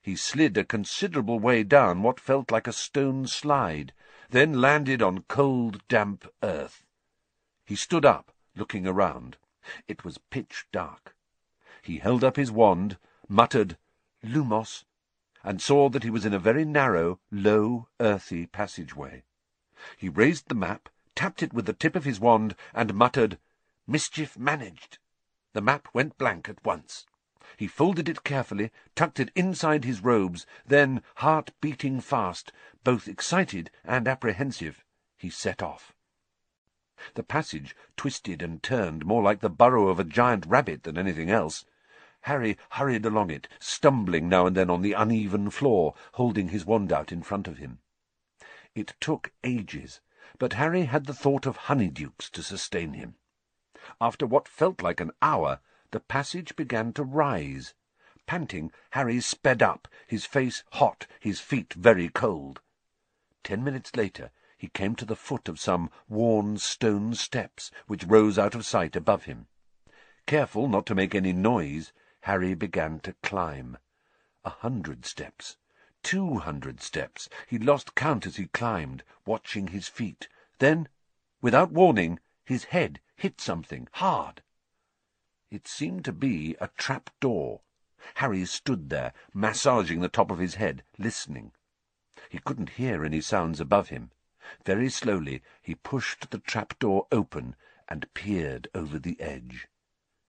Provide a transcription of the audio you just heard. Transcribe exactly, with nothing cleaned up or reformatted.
He slid a considerable way down what felt like a stone slide, then landed on cold, damp earth. He stood up, looking around. It was pitch dark. He held up his wand, muttered "Lumos," and saw that he was in a very narrow, low, earthy passageway. He raised the map, tapped it with the tip of his wand, and muttered, "Mischief managed." The map went blank at once. He folded it carefully, tucked it inside his robes, then, heart beating fast, both excited and apprehensive, he set off. The passage twisted and turned more like the burrow of a giant rabbit than anything else. Harry hurried along it, stumbling now and then on the uneven floor, holding his wand out in front of him. It took ages, but Harry had the thought of honeydukes to sustain him. After what felt like an hour, the passage began to rise. Panting, Harry sped up, his face hot, his feet very cold. Ten minutes later, he came to the foot of some worn stone steps which rose out of sight above him. Careful not to make any noise, Harry began to climb. A hundred steps, two hundred steps. He lost count as he climbed, watching his feet. Then, without warning, his head hit something hard. It seemed to be a trap-door. Harry stood there, massaging the top of his head, listening. He couldn't hear any sounds above him. Very slowly he pushed the trap-door open and peered over the edge.